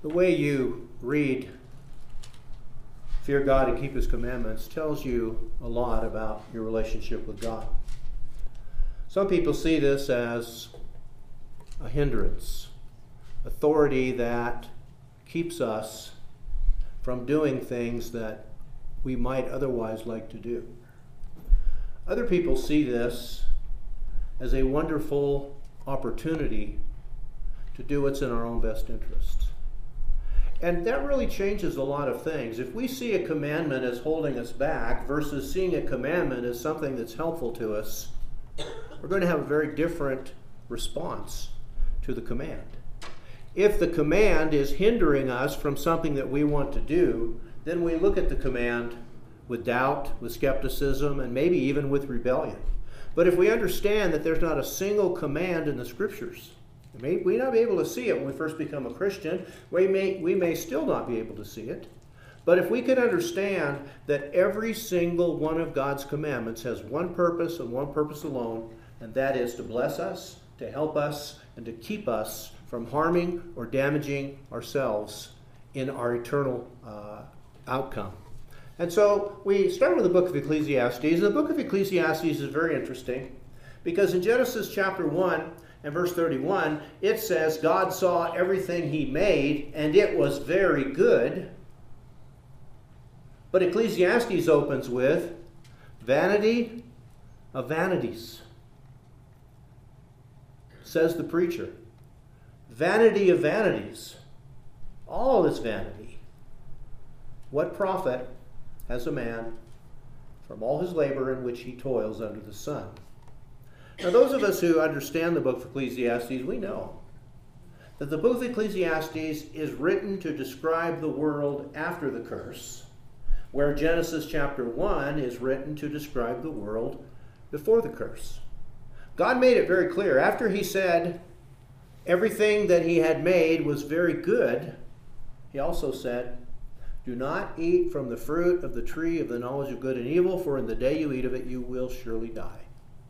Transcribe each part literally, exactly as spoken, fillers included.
The way you read fear God and keep his commandments tells you a lot about your relationship with God. Some people see this as a hindrance, authority that keeps us from doing things that we might otherwise like to do. Other people see this as a wonderful opportunity to do what's in our own best interests. And that really changes a lot of things. If we see a commandment as holding us back versus seeing a commandment as something that's helpful to us, we're going to have a very different response to the command. If the command is hindering us from something that we want to do, then we look at the command with doubt, with skepticism, and maybe even with rebellion. But if we understand that there's not a single command in the Scriptures, we may not be able to see it when we first become a Christian. We may, we may still not be able to see it. But if we can understand that every single one of God's commandments has one purpose and one purpose alone, and that is to bless us, to help us, and to keep us from harming or damaging ourselves in our eternal uh, outcome. And so we start with the book of Ecclesiastes. And the book of Ecclesiastes is very interesting because in Genesis chapter one and verse thirty-one, it says, God saw everything he made, and it was very good. But Ecclesiastes opens with, vanity of vanities, says the preacher. Vanity of vanities. All is vanity. What profit has a man from all his labor in which he toils under the sun? Now, those of us who understand the book of Ecclesiastes, we know that the book of Ecclesiastes is written to describe the world after the curse, where Genesis chapter one is written to describe the world before the curse. God made it very clear. After he said everything that he had made was very good, he also said, do not eat from the fruit of the tree of the knowledge of good and evil, for in the day you eat of it, you will surely die.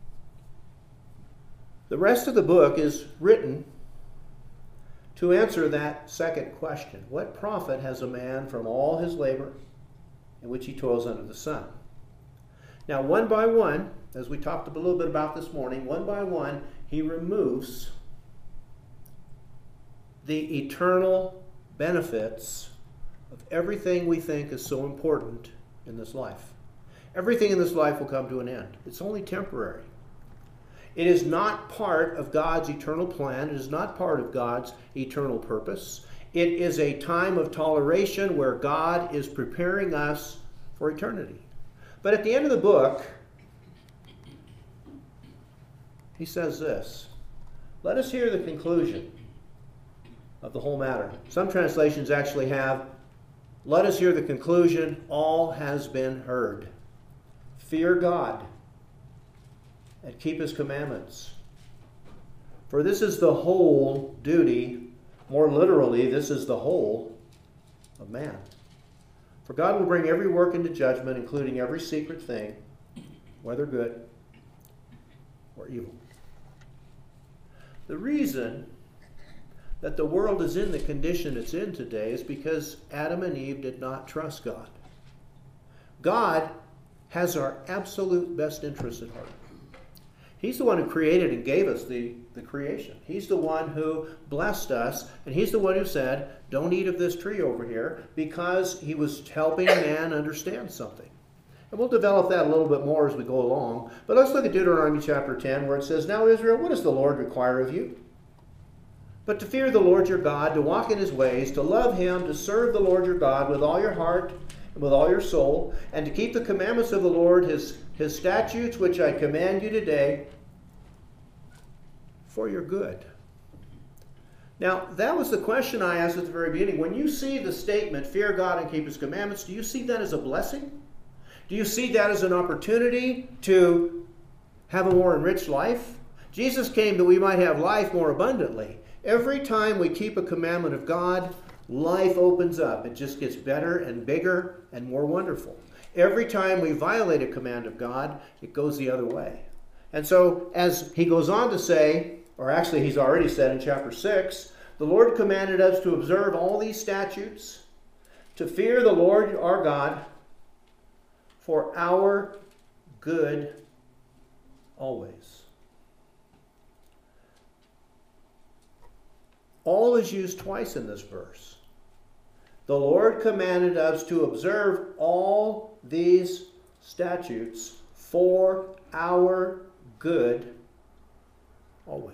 The rest of the book is written to answer that second question. What profit has a man from all his labor in which he toils under the sun? Now, one by one, as we talked a little bit about this morning, one by one, he removes the eternal benefits of everything we think is so important in this life. Everything in this life will come to an end. It's only temporary. It is not part of God's eternal plan. It is not part of God's eternal purpose. It is a time of toleration where God is preparing us for eternity. But at the end of the book, he says this, let us hear the conclusion of the whole matter. Some translations actually have, let us hear the conclusion, all has been heard. Fear God and keep his commandments. For this is the whole duty, more literally, this is the whole of man. For God will bring every work into judgment, including every secret thing, whether good or evil. The reason that the world is in the condition it's in today is because Adam and Eve did not trust God. God has our absolute best interests at heart. He's the one who created and gave us the, the creation. He's the one who blessed us, and he's the one who said, don't eat of this tree over here, because he was helping man understand something. And we'll develop that a little bit more as we go along. But let's look at Deuteronomy chapter ten, where it says, now Israel, what does the Lord require of you? But to fear the Lord your God, to walk in his ways, to love him, to serve the Lord your God with all your heart and with all your soul, and to keep the commandments of the Lord, his, his statutes, which I command you today, for your good. Now, that was the question I asked at the very beginning. When you see the statement, fear God and keep his commandments, do you see that as a blessing? Do you see that as an opportunity to have a more enriched life? Jesus came that we might have life more abundantly. Every time we keep a commandment of God, life opens up. It just gets better and bigger and more wonderful. Every time we violate a command of God, it goes the other way. And so, as he goes on to say, or actually he's already said in chapter six, The Lord commanded us to observe all these statutes, to fear the Lord our God for our good always. All is used twice in this verse. The Lord commanded us to observe all these statutes for our good always.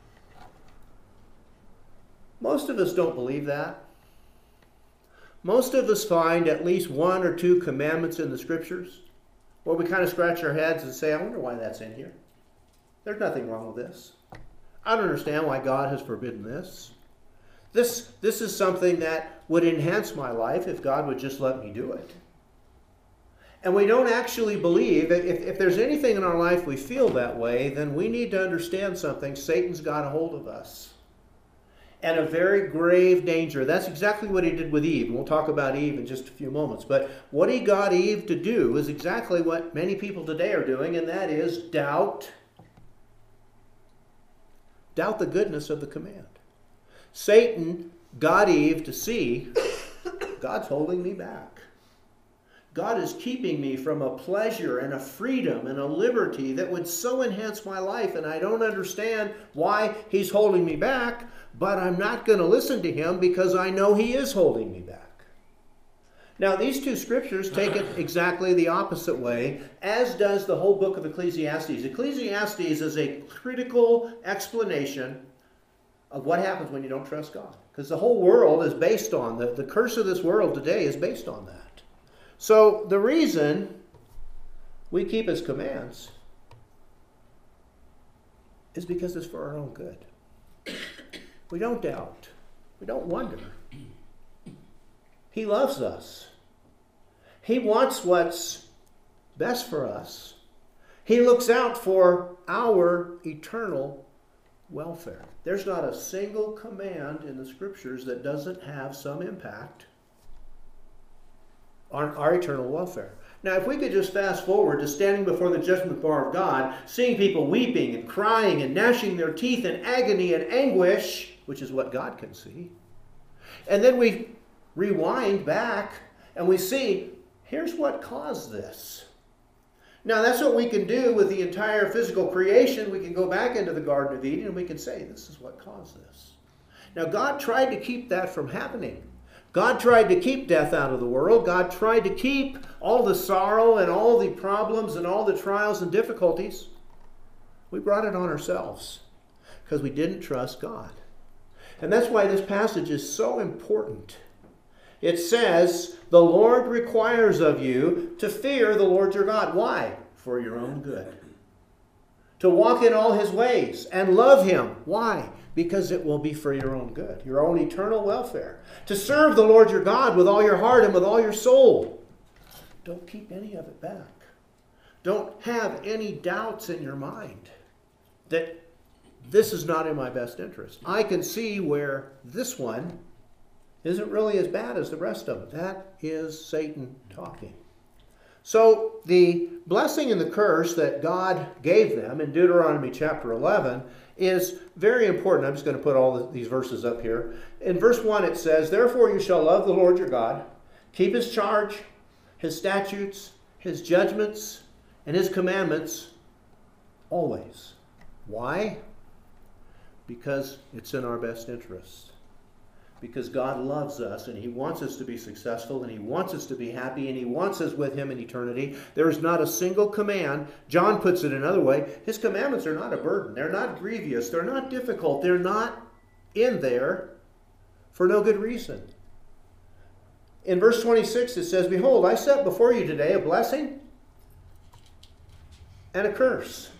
Most of us don't believe that. Most of us find at least one or two commandments in the Scriptures where we kind of scratch our heads and say, I wonder why that's in here. There's nothing wrong with this. I don't understand why God has forbidden this. This, this is something that would enhance my life if God would just let me do it. And we don't actually believe, if, if there's anything in our life we feel that way, then we need to understand something. Satan's got a hold of us. And a very grave danger. That's exactly what he did with Eve. We'll talk about Eve in just a few moments. But what he got Eve to do is exactly what many people today are doing, and that is doubt. Doubt the goodness of the command. Satan got Eve to see, God's holding me back. God is keeping me from a pleasure and a freedom and a liberty that would so enhance my life, and I don't understand why he's holding me back, but I'm not going to listen to him because I know he is holding me back. Now, these two scriptures take it exactly the opposite way, as does the whole book of Ecclesiastes. Ecclesiastes is a critical explanation of what happens when you don't trust God. Because the whole world is based on, the, the curse of this world today is based on that. So the reason we keep his commands is because it's for our own good. We don't doubt. We don't wonder. He loves us. He wants what's best for us. He looks out for our eternal welfare. There's not a single command in the Scriptures that doesn't have some impact on our eternal welfare. Now, if we could just fast forward to standing before the judgment bar of God, seeing people weeping and crying and gnashing their teeth in agony and anguish, which is what God can see, and then we rewind back and we see, here's what caused this. Now, that's what we can do with the entire physical creation. We can go back into the Garden of Eden and we can say, this is what caused this. Now, God tried to keep that from happening. God tried to keep death out of the world. God tried to keep all the sorrow and all the problems and all the trials and difficulties. We brought it on ourselves because we didn't trust God. And that's why this passage is so important. It says, the Lord requires of you to fear the Lord your God. Why? For your own good. To walk in all his ways and love him. Why? Because it will be for your own good, your own eternal welfare. To serve the Lord your God with all your heart and with all your soul. Don't keep any of it back. Don't have any doubts in your mind that this is not in my best interest. I can see where this one isn't really as bad as the rest of it. That is Satan talking. So the blessing and the curse that God gave them in Deuteronomy chapter eleven is very important. I'm just going to put all these verses up here. In verse one it says, therefore you shall love the Lord your God, keep his charge, his statutes, his judgments, and his commandments always. Why? Because it's in our best interest. Because God loves us and he wants us to be successful and he wants us to be happy and he wants us with him in eternity. There is not a single command. John puts it another way. His commandments are not a burden. They're not grievous. They're not difficult. They're not in there for no good reason. In verse twenty-six it says, behold, I set before you today a blessing and a curse.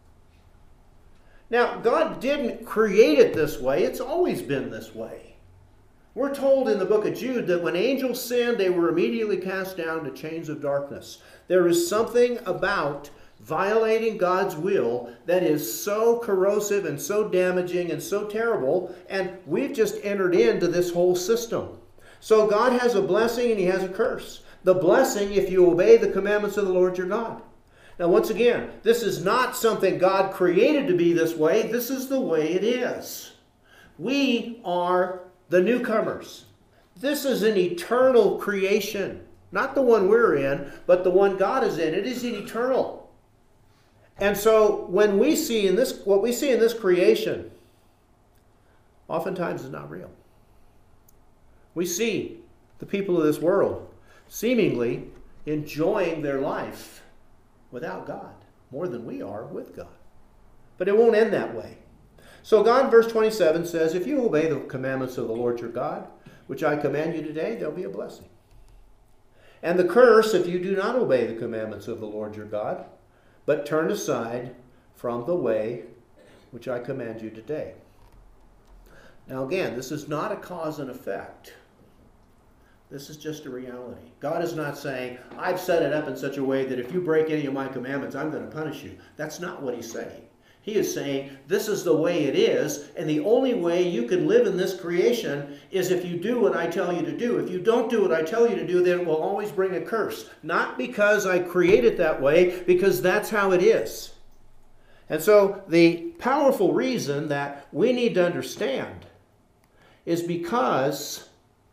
Now, God didn't create it this way. It's always been this way. We're told in the book of Jude that when angels sinned, they were immediately cast down to chains of darkness. There is something about violating God's will that is so corrosive and so damaging and so terrible, and we've just entered into this whole system. So God has a blessing and he has a curse. The blessing if you obey the commandments of the Lord your God. Now, once again, this is not something God created to be this way. This is the way it is. We are the newcomers. This is an eternal creation. Not the one we're in, but the one God is in. It is eternal. And so when we see in this, what we see in this creation, oftentimes is not real. We see the people of this world seemingly enjoying their life without God, more than we are with God. But it won't end that way. So God, verse twenty-seven says, if you obey the commandments of the Lord your God, which I command you today, there'll be a blessing. And the curse if you do not obey the commandments of the Lord your God, but turn aside from the way which I command you today. Now again, this is not a cause and effect. This is just a reality. God is not saying, I've set it up in such a way that if you break any of my commandments, I'm going to punish you. That's not what he's saying. He is saying, this is the way it is, and the only way you can live in this creation is if you do what I tell you to do. If you don't do what I tell you to do, then it will always bring a curse. Not because I create it that way, because that's how it is. And so the powerful reason that we need to understand is because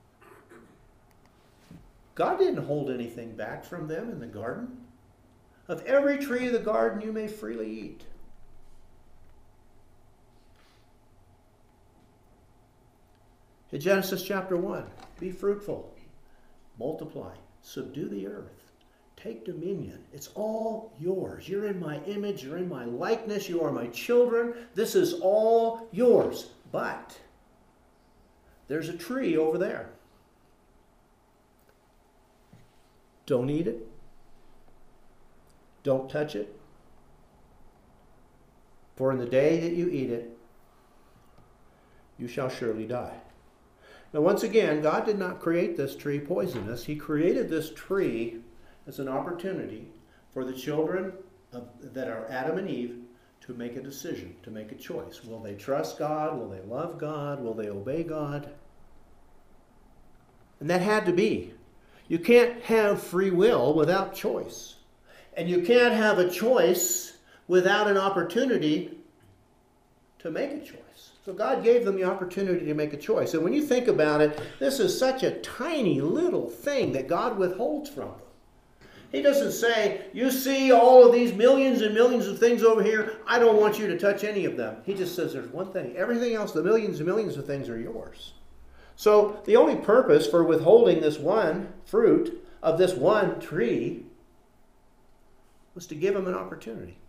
God didn't hold anything back from them in the garden. Of every tree of the garden you may freely eat. In Genesis chapter one, be fruitful, multiply, subdue the earth, take dominion. It's all yours. You're in my image, you're in my likeness, you are my children. This is all yours. But there's a tree over there. Don't eat it. Don't touch it. For in the day that you eat it, you shall surely die. Now, once again, God did not create this tree poisonous. He created this tree as an opportunity for the children of, that are Adam and Eve to make a decision, to make a choice. Will they trust God? Will they love God? Will they obey God? And that had to be. You can't have free will without choice. And you can't have a choice without an opportunity to make a choice. So God gave them the opportunity to make a choice. And when you think about it, this is such a tiny little thing that God withholds from them. He doesn't say, you see all of these millions and millions of things over here, I don't want you to touch any of them. He just says there's one thing. Everything else, the millions and millions of things are yours. So the only purpose for withholding this one fruit of this one tree was to give them an opportunity.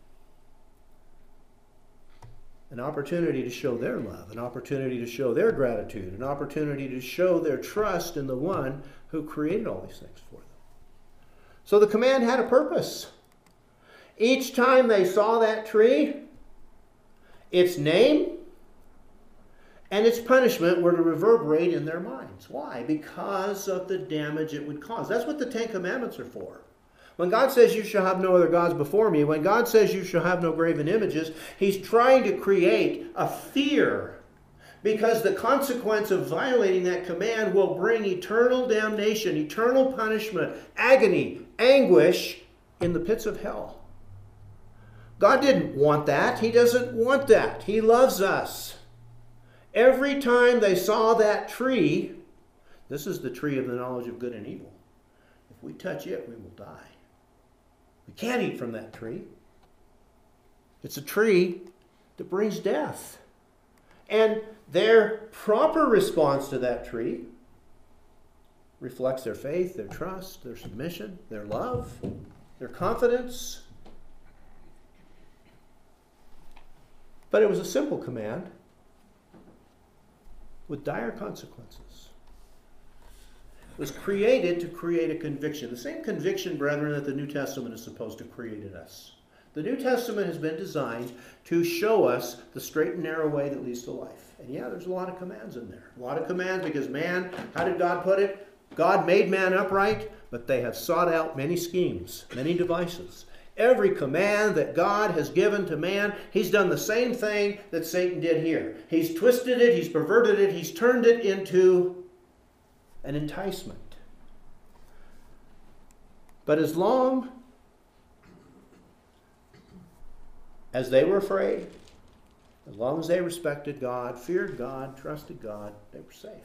An opportunity to show their love, an opportunity to show their gratitude, an opportunity to show their trust in the one who created all these things for them. So the command had a purpose. Each time they saw that tree, its name and its punishment were to reverberate in their minds. Why? Because of the damage it would cause. That's what the Ten Commandments are for. When God says you shall have no other gods before me, when God says you shall have no graven images, he's trying to create a fear because the consequence of violating that command will bring eternal damnation, eternal punishment, agony, anguish in the pits of hell. God didn't want that. He doesn't want that. He loves us. Every time they saw that tree, this is the tree of the knowledge of good and evil. If we touch it, we will die. We can't eat from that tree. It's a tree that brings death. And their proper response to that tree reflects their faith, their trust, their submission, their love, their confidence. But it was a simple command with dire consequences. It was created to create a conviction. The same conviction, brethren, that the New Testament is supposed to create in us. The New Testament has been designed to show us the straight and narrow way that leads to life. And yeah, there's a lot of commands in there. A lot of commands because man, how did God put it? God made man upright, but they have sought out many schemes, many devices. Every command that God has given to man, he's done the same thing that Satan did here. He's twisted it, he's perverted it, he's turned it into an enticement. But as long as they were afraid, As long as they respected God, feared God, trusted God, they were safe.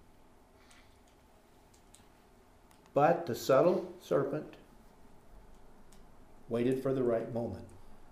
But the subtle serpent waited for the right moment.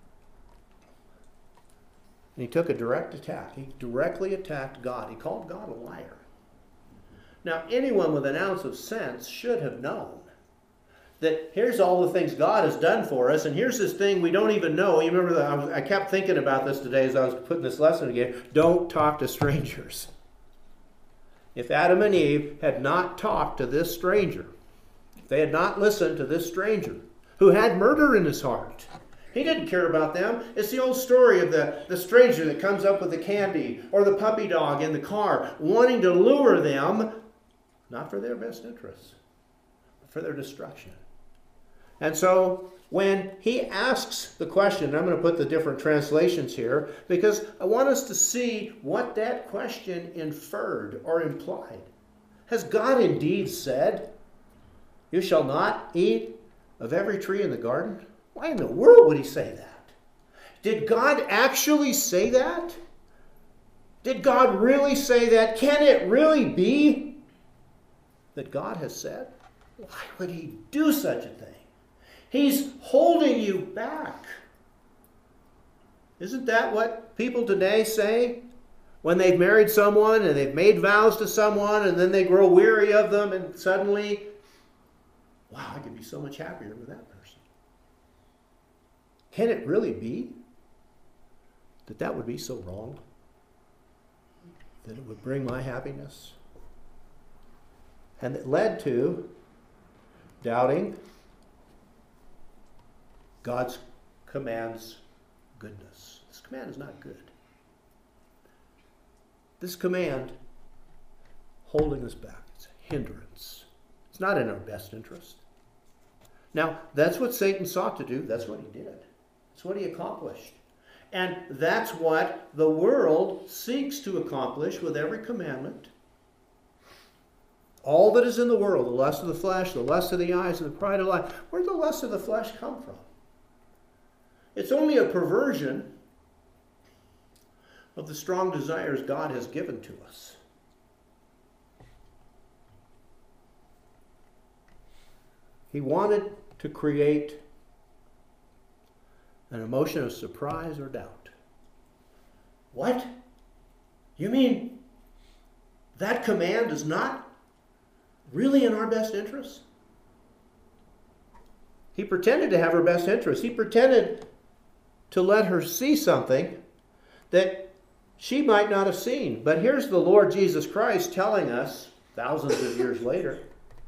And he took a direct attack. He directly attacked God. He called God a liar. Now, anyone with an ounce of sense should have known that here's all the things God has done for us, and here's this thing we don't even know. You remember, that I, was, I kept thinking about this today as I was putting this lesson together. Don't talk to strangers. If Adam and Eve had not talked to this stranger, if they had not listened to this stranger who had murder in his heart, he didn't care about them. It's the old story of the, the stranger that comes up with the candy or the puppy dog in the car, wanting to lure them, not for their best interests, but for their destruction. And so when he asks the question, I'm going to put the different translations here because I want us to see what that question inferred or implied. Has God indeed said, "You shall not eat of every tree in the garden"? Why in the world would he say that? Did God actually say that? Did God really say that? Can it really be that God has said? Why would he do such a thing? He's holding you back. Isn't that what people today say when they've married someone and they've made vows to someone and then they grow weary of them and suddenly, wow, I could be so much happier with that person. Can it really be that that would be so wrong? That it would bring my happiness? And it led to doubting God's command's goodness. This command is not good. This command holding us back. It's a hindrance. It's not in our best interest. Now, that's what Satan sought to do. That's what he did. That's what he accomplished. And that's what the world seeks to accomplish with every commandment. All that is in the world, the lust of the flesh, the lust of the eyes, and the pride of life. Where did the lust of the flesh come from? It's only a perversion of the strong desires God has given to us. He wanted to create an emotion of surprise or doubt. What? You mean that command is not really in our best interest? He pretended to have her best interest. He pretended to let her see something that she might not have seen. But here's the Lord Jesus Christ telling us, thousands of years later,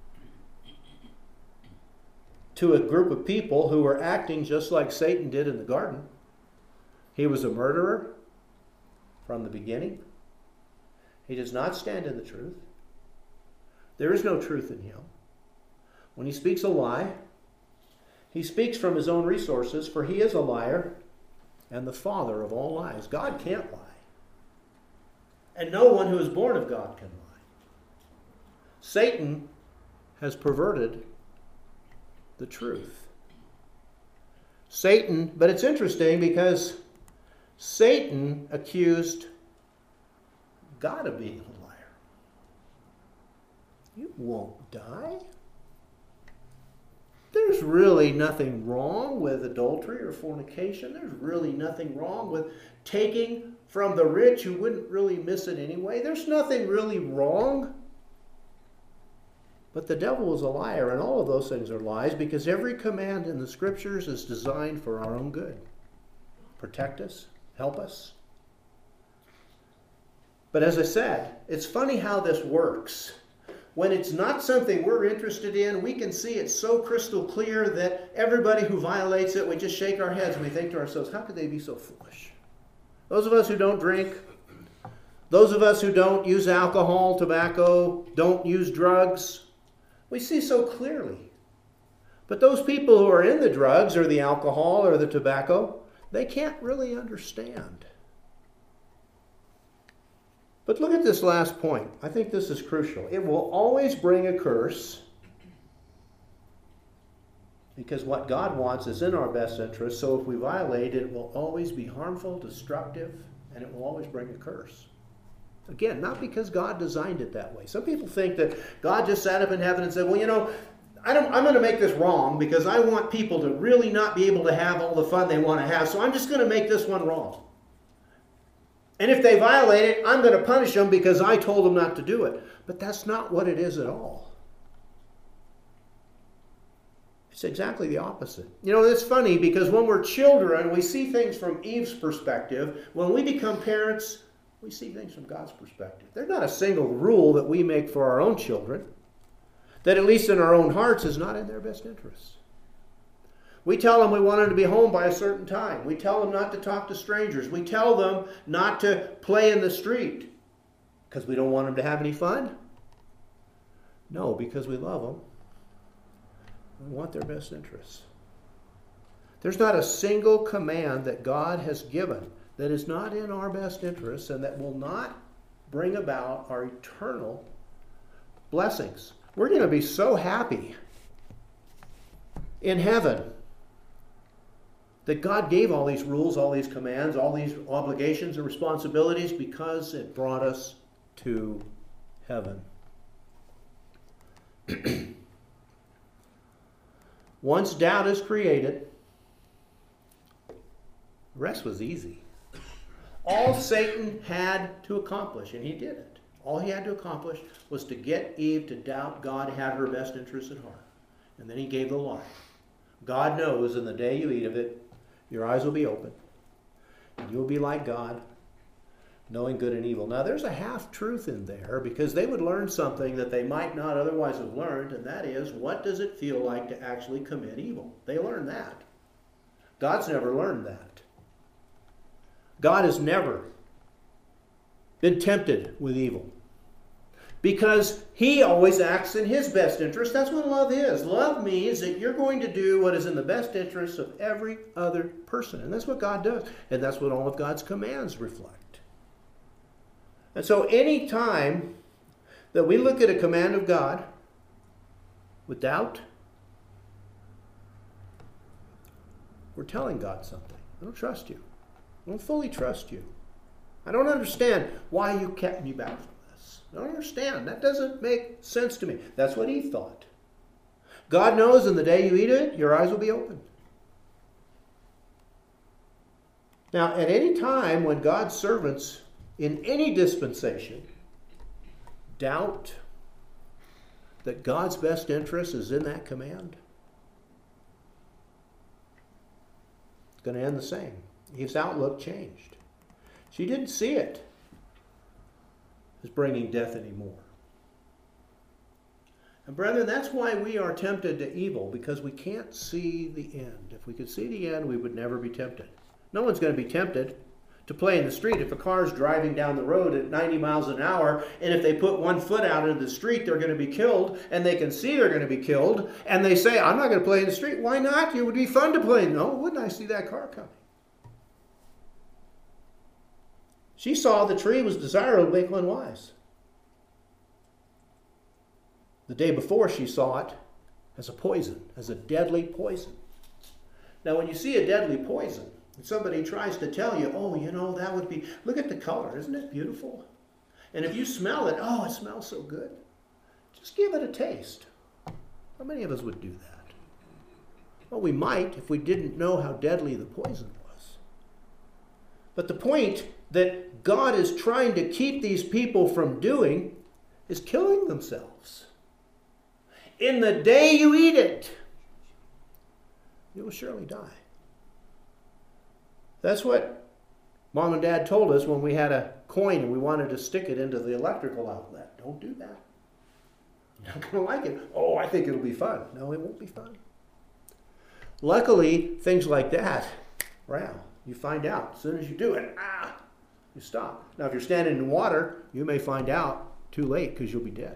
to a group of people who were acting just like Satan did in the garden. He was a murderer from the beginning. He does not stand in the truth. There is no truth in him. When he speaks a lie, he speaks from his own resources, for he is a liar and the father of all lies. God can't lie. And no one who is born of God can lie. Satan has perverted the truth. Satan, but it's interesting because Satan accused God of being a liar. You won't die. There's really nothing wrong with adultery or fornication. There's really nothing wrong with taking from the rich who wouldn't really miss it anyway. There's nothing really wrong. But the devil is a liar, and all of those things are lies because every command in the Scriptures is designed for our own good. Protect us, help us. But as I said, it's funny how this works. When it's not something we're interested in, we can see it so crystal clear that everybody who violates it, we just shake our heads and we think to ourselves, how could they be so foolish? Those of us who don't drink, those of us who don't use alcohol, tobacco, don't use drugs, we see so clearly. But those people who are in the drugs or the alcohol or the tobacco, they can't really understand. But look at this last point. I think this is crucial. It will always bring a curse because what God wants is in our best interest. So if we violate it, it will always be harmful, destructive, and it will always bring a curse. Again, not because God designed it that way. Some people think that God just sat up in heaven and said, well, you know, I don't, I'm going to make this wrong because I want people to really not be able to have all the fun they want to have, so I'm just going to make this one wrong. And if they violate it, I'm going to punish them because I told them not to do it. But that's not what it is at all. It's exactly the opposite. You know, it's funny because when we're children, we see things from Eve's perspective. When we become parents, we see things from God's perspective. There's not a single rule that we make for our own children that, at least in our own hearts, is not in their best interests. We tell them we want them to be home by a certain time. We tell them not to talk to strangers. We tell them not to play in the street because we don't want them to have any fun. No, because we love them. We want their best interests. There's not a single command that God has given that is not in our best interests and that will not bring about our eternal blessings. We're going to be so happy in heaven that God gave all these rules, all these commands, all these obligations and responsibilities because it brought us to heaven. Once doubt is created, the rest was easy. All Satan had to accomplish, and he did it, all he had to accomplish was to get Eve to doubt God had her best interests at heart. And then he gave the lie. God knows in the day you eat of it, your eyes will be open, and you will be like God, knowing good and evil. Now, there's a half-truth in there because they would learn something that they might not otherwise have learned, and that is, what does it feel like to actually commit evil? They learned that. God's never learned that. God has never been tempted with evil because he always acts in his best interest. That's what love is. Love means that you're going to do what is in the best interest of every other person, and that's what God does, and that's what all of God's commands reflect. And so any time that we look at a command of God with doubt, we're telling God something. I don't trust you. I don't fully trust you. I don't understand why you kept me back from this. I don't understand. That doesn't make sense to me. That's what Eve thought. God knows in the day you eat it, your eyes will be opened. Now, at any time when God's servants in any dispensation doubt that God's best interest is in that command, it's going to end the same. Eve's outlook changed. She didn't see it as bringing death anymore. And brethren, that's why we are tempted to evil, because we can't see the end. If we could see the end, we would never be tempted. No one's going to be tempted to play in the street. If a car's driving down the road at ninety miles an hour, and if they put one foot out into the street, they're going to be killed, and they can see they're going to be killed, and they say, I'm not going to play in the street. Why not? It would be fun to play. No, wouldn't I see that car coming? She saw the tree was desirable to make one wise. The day before, she saw it as a poison, as a deadly poison. Now, when you see a deadly poison, and somebody tries to tell you, oh, you know, that would be, look at the color, isn't it beautiful? And if you smell it, oh, it smells so good. Just give it a taste. How many of us would do that? Well, we might if we didn't know how deadly the poison was. But the point that God is trying to keep these people from doing is killing themselves. In the day you eat it, you will surely die. That's what Mom and Dad told us when we had a coin and we wanted to stick it into the electrical outlet. Don't do that. You're not going to like it. Oh, I think it'll be fun. No, it won't be fun. Luckily, things like that, wow, you find out. As soon as you do it, ah, you stop. Now, if you're standing in water, you may find out too late because you'll be dead.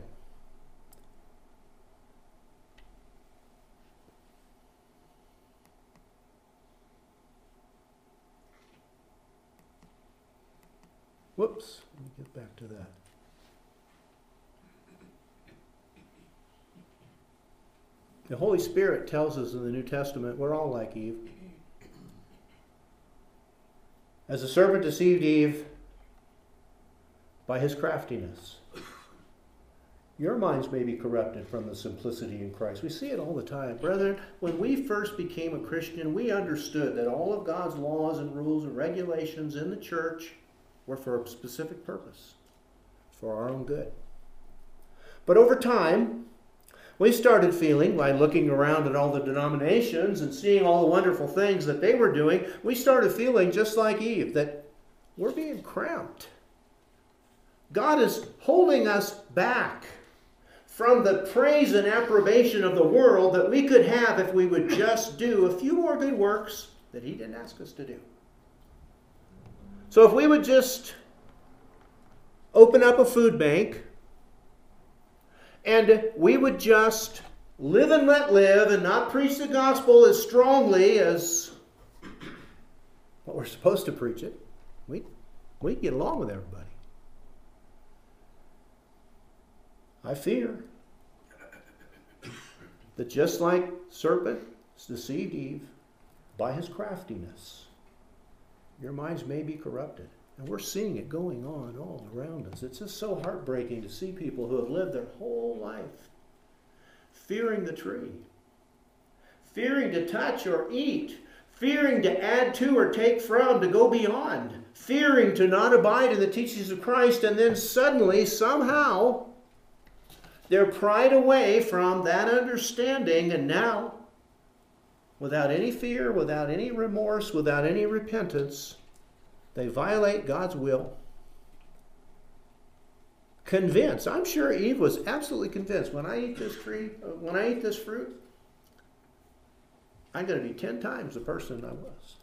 Whoops, let me get back to that. The Holy Spirit tells us in the New Testament we're all like Eve. As the serpent deceived Eve by his craftiness, your minds may be corrupted from the simplicity in Christ. We see it all the time. Brethren, when we first became a Christian, we understood that all of God's laws and rules and regulations in the church were for a specific purpose, for our own good. But over time, we started feeling, by looking around at all the denominations and seeing all the wonderful things that they were doing, we started feeling just like Eve, that we're being cramped. God is holding us back from the praise and approbation of the world that we could have if we would just do a few more good works that he didn't ask us to do. So if we would just open up a food bank and we would just live and let live and not preach the gospel as strongly as what we're supposed to preach it, we we get along with everybody. I fear that just like serpent deceived Eve by his craftiness, your minds may be corrupted. And we're seeing it going on all around us. It's just so heartbreaking to see people who have lived their whole life fearing the tree, fearing to touch or eat, fearing to add to or take from, to go beyond, fearing to not abide in the teachings of Christ, and then suddenly, somehow, they're pried away from that understanding, and now, without any fear, without any remorse, without any repentance, they violate God's will. Convinced. I'm sure Eve was absolutely convinced, when I eat this tree, when I eat this fruit, I'm going to be ten times the person I was.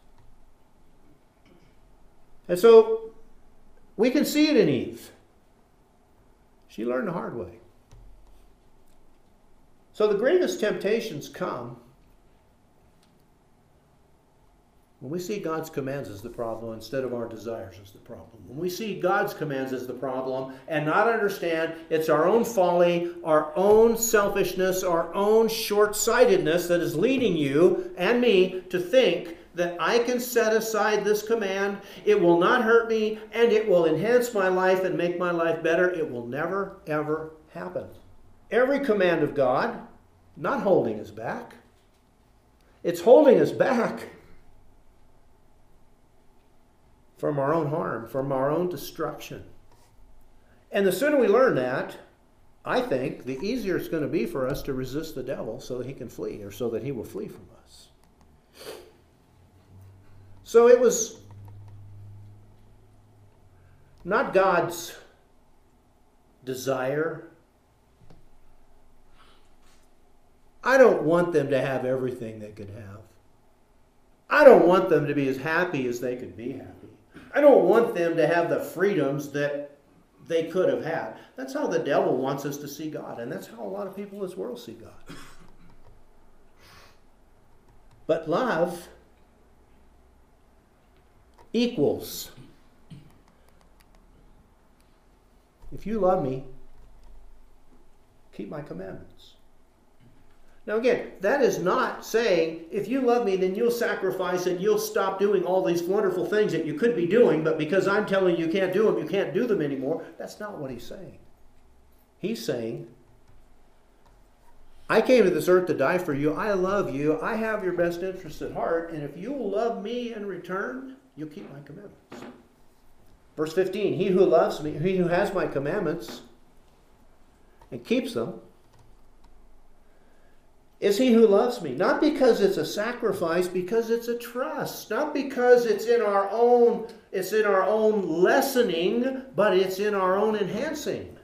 And so, we can see it in Eve. She learned the hard way. So the greatest temptations come when we see God's commands as the problem instead of our desires as the problem. When we see God's commands as the problem and not understand it's our own folly, our own selfishness, our own short-sightedness that is leading you and me to think that I can set aside this command, it will not hurt me, and it will enhance my life and make my life better. It will never, ever happen. Every command of God, not holding us back. It's holding us back from our own harm, from our own destruction. And the sooner we learn that, I think, the easier it's going to be for us to resist the devil so that he can flee, or so that he will flee from us. So it was not God's desire. I don't want them to have everything they could have. I don't want them to be as happy as they could be happy. I don't want them to have the freedoms that they could have had. That's how the devil wants us to see God, and that's how a lot of people in this world see God. But love equals, if you love me, keep my commandments. Now again, that is not saying, if you love me, then you'll sacrifice and you'll stop doing all these wonderful things that you could be doing, but because I'm telling you you can't do them, you can't do them anymore. That's not what he's saying. He's saying, I came to this earth to die for you. I love you. I have your best interests at heart, and if you will love me in return, you'll keep my commandments. Verse fifteen, he who loves me, he who has my commandments and keeps them, is he who loves me. Not because it's a sacrifice, because it's a trust. Not because it's in our own, it's in our own lessening, but it's in our own enhancing.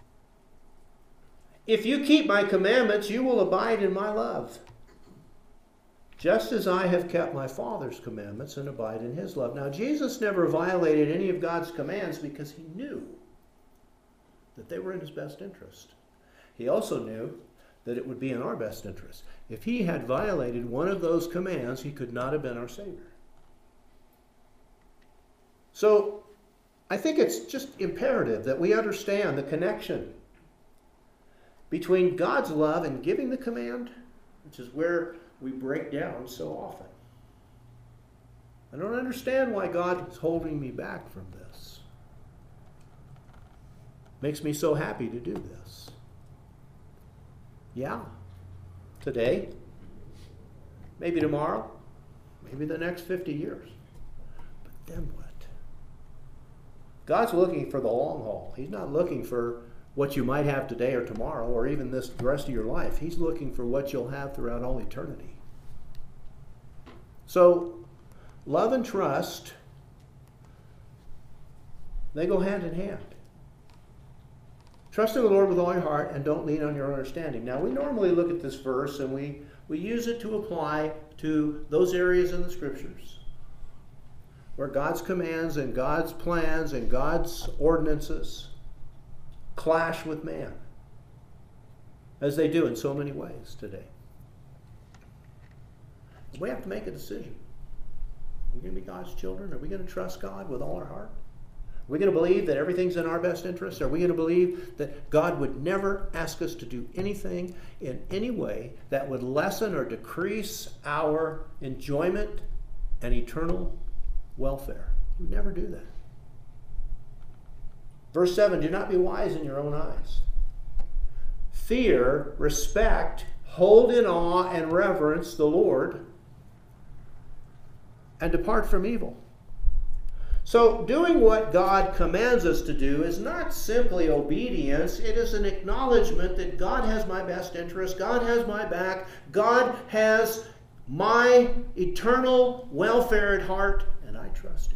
If you keep my commandments, you will abide in my love, just as I have kept my Father's commandments and abide in his love. Now, Jesus never violated any of God's commands because he knew that they were in his best interest. He also knew that it would be in our best interest. If he had violated one of those commands, he could not have been our Savior. So, I think it's just imperative that we understand the connection between God's love and giving the command, which is where we break down so often. I don't understand why God is holding me back from this. Makes me so happy to do this. Yeah. Today. Maybe tomorrow. Maybe the next fifty years. But then what? God's looking for the long haul. He's not looking for what you might have today or tomorrow or even this the rest of your life. He's looking for what you'll have throughout all eternity. So, love and trust, they go hand in hand. Trust in the Lord with all your heart and don't lean on your own understanding. Now, we normally look at this verse and we, we use it to apply to those areas in the Scriptures where God's commands and God's plans and God's ordinances clash with man, as they do in so many ways today. We have to make a decision. Are we going to be God's children? Are we going to trust God with all our heart? Are we going to believe that everything's in our best interest? Are we going to believe that God would never ask us to do anything in any way that would lessen or decrease our enjoyment and eternal welfare? He would never do that. Verse seven, do not be wise in your own eyes. Fear, respect, hold in awe and reverence the Lord, and depart from evil. So doing what God commands us to do is not simply obedience. It is an acknowledgement that God has my best interest. God has my back. God has my eternal welfare at heart, and I trust Him.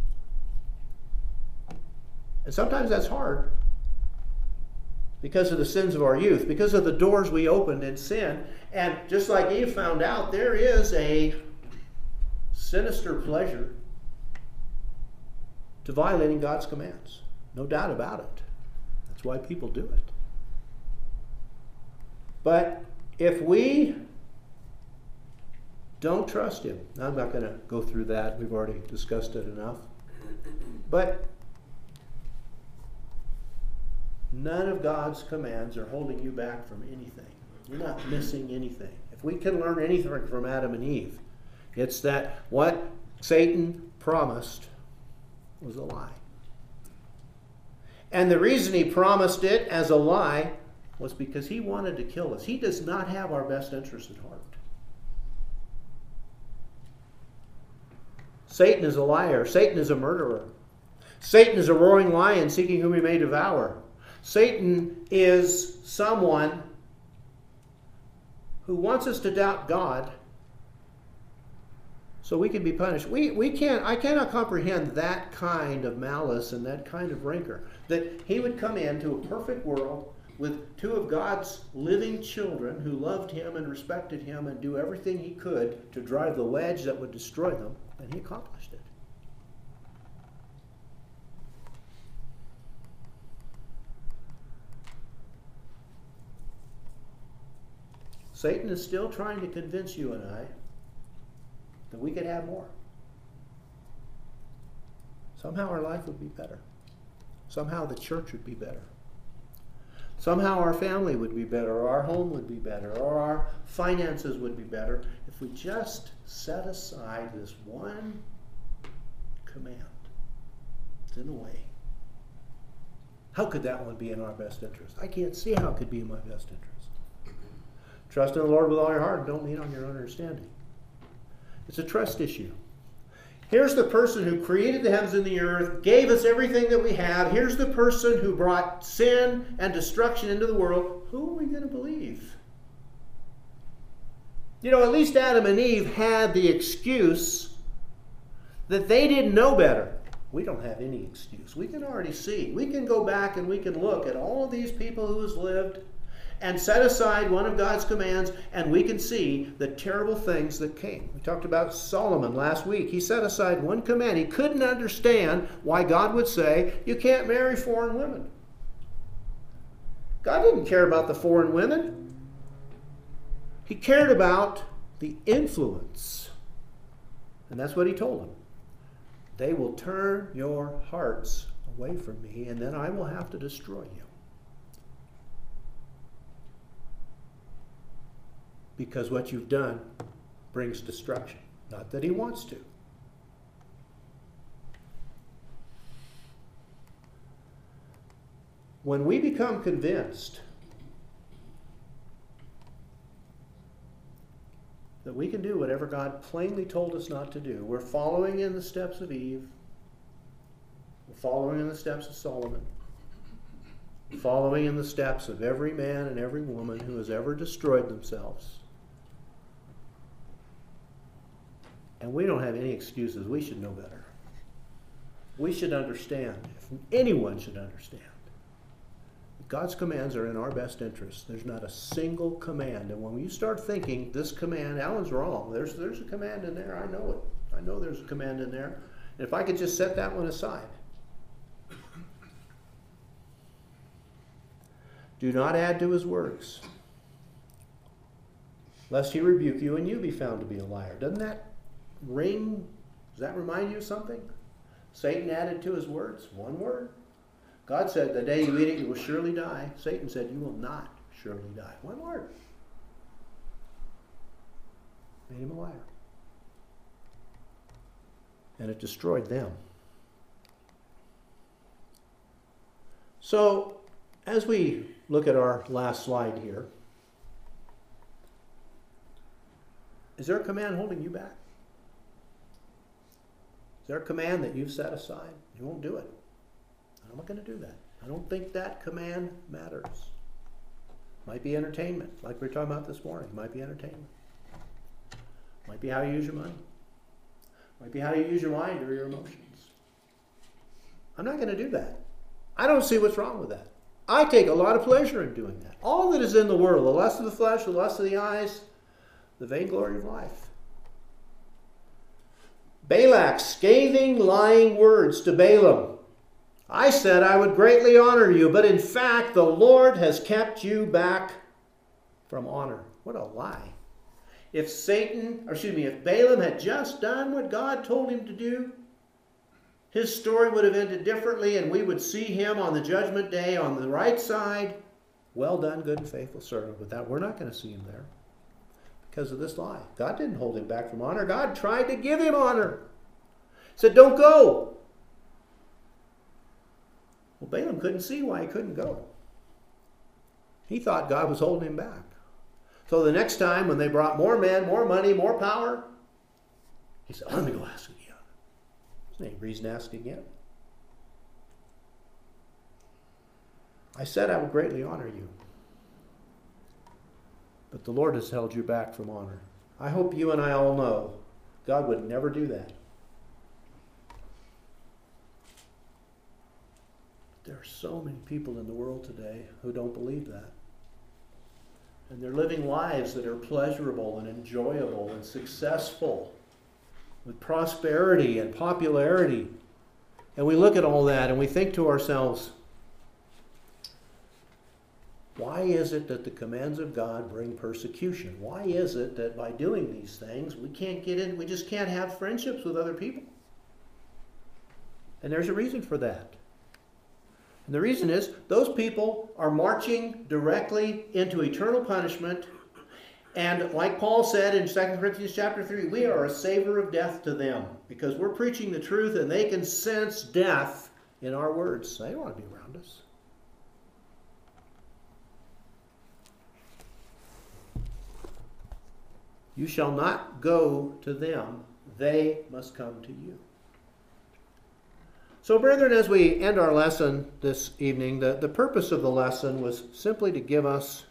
And sometimes that's hard because of the sins of our youth, because of the doors we opened in sin. And just like Eve found out, there is a sinister pleasure to violating God's commands. No doubt about it. That's why people do it. But if we don't trust Him, I'm not going to go through that. We've already discussed it enough. But none of God's commands are holding you back from anything. You're not missing anything. If we can learn anything from Adam and Eve, it's that what Satan promised was a lie. And the reason he promised it as a lie was because he wanted to kill us. He does not have our best interest at heart. Satan is a liar. Satan is a murderer. Satan is a roaring lion seeking whom he may devour. Satan is someone who wants us to doubt God so we can be punished. We, we can't, I cannot comprehend that kind of malice and that kind of rancor. That he would come into a perfect world with two of God's living children who loved him and respected him and do everything he could to drive the wedge that would destroy them, and he accomplished it. Satan is still trying to convince you and I that we could have more. Somehow our life would be better. Somehow the church would be better. Somehow our family would be better, or our home would be better, or our finances would be better if we just set aside this one command. It's in the way. How could that one be in our best interest? I can't see how it could be in my best interest. Trust in the Lord with all your heart and don't lean on your own understanding. It's a trust issue. Here's the person who created the heavens and the earth, gave us everything that we have. Here's the person who brought sin and destruction into the world. Who are we going to believe? You know, at least Adam and Eve had the excuse that they didn't know better. We don't have any excuse. We can already see. We can go back and we can look at all of these people who has lived and set aside one of God's commands, and we can see the terrible things that came. We talked about Solomon last week. He set aside one command. He couldn't understand why God would say, you can't marry foreign women. God didn't care about the foreign women. He cared about the influence. And that's what he told them. They will turn your hearts away from me, and then I will have to destroy you. Because what you've done brings destruction. Not that he wants to. when we become convinced that we can do whatever God plainly told us not to do, we're following in the steps of Eve, we're following in the steps of Solomon, following in the steps of every man and every woman who has ever destroyed themselves. And we don't have any excuses. We should know better. We should understand, if anyone should understand, God's commands are in our best interest. There's not a single command. And when you start thinking, this command, Alan's wrong. There's, there's a command in there. I know it. I know there's a command in there. And if I could just set that one aside. Do not add to his words, lest he rebuke you and you be found to be a liar. Doesn't that ring? Does that remind you of something? Satan added to his words one word. God said, the day you eat it, you will surely die. Satan said, you will not surely die. One word. Made him a liar. And it destroyed them. So, as we look at our last slide here, is there a command holding you back? Is there a command that you've set aside? You won't do it. I'm not going to do that. I don't think that command matters. Might be entertainment, like we were talking about this morning. Might be entertainment. Might be how you use your money. Might be how you use your mind or your emotions. I'm not going to do that. I don't see what's wrong with that. I take a lot of pleasure in doing that. All that is in the world, the lust of the flesh, the lust of the eyes, the vainglory of life. Balak's scathing, lying words to Balaam. I said I would greatly honor you, but in fact the Lord has kept you back from honor. What a lie. If Satan, or excuse me, if Balaam had just done what God told him to do, his story would have ended differently and we would see him on the judgment day on the right side. Well done, good and faithful servant. But that we're not going to see him there because of this lie. God didn't hold him back from honor. God tried to give him honor. He said, don't go. Well, Balaam couldn't see why he couldn't go. He thought God was holding him back. So the next time when they brought more men, more money, more power, he said, let me go ask again. There's no reason to ask again. I said I would greatly honor you. But the Lord has held you back from honor. I hope you and I all know God would never do that. There are so many people in the world today who don't believe that. And they're living lives that are pleasurable and enjoyable and successful, with prosperity and popularity. And we look at all that and we think to ourselves, why is it that the commands of God bring persecution? Why is it that by doing these things we can't get in, we just can't have friendships with other people? And there's a reason for that. And the reason is those people are marching directly into eternal punishment. And like Paul said in Second Corinthians chapter three, we are a savor of death to them because we're preaching the truth and they can sense death in our words. They don't want to be around us. You shall not go to them. They must come to you. So, brethren, as we end our lesson this evening, the, the purpose of the lesson was simply to give us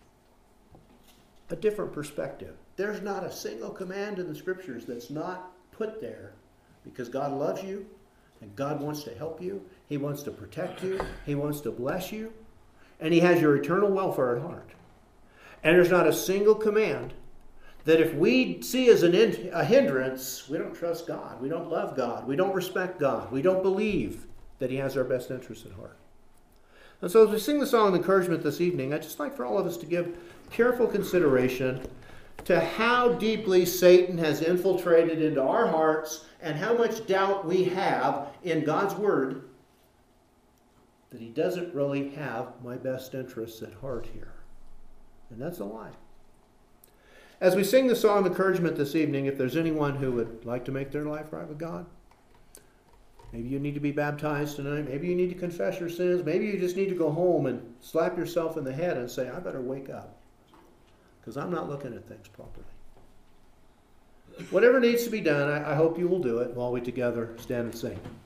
a different perspective. There's not a single command in the Scriptures that's not put there because God loves you and God wants to help you. He wants to protect you. He wants to bless you. And He has your eternal welfare at heart. And there's not a single command that if we see as an in, a hindrance, we don't trust God, we don't love God, we don't respect God, we don't believe that He has our best interests at heart. And so as we sing the song of encouragement this evening, I'd just like for all of us to give careful consideration to how deeply Satan has infiltrated into our hearts and how much doubt we have in God's Word that He doesn't really have my best interests at heart here. And that's a lie. As we sing the song of encouragement this evening, if there's anyone who would like to make their life right with God, Maybe you need to be baptized tonight. Maybe you need to confess your sins. Maybe you just need to go home and slap yourself in the head and say, I better wake up, because I'm not looking at things properly. Whatever needs to be done, I, I hope you will do it while we together stand and sing.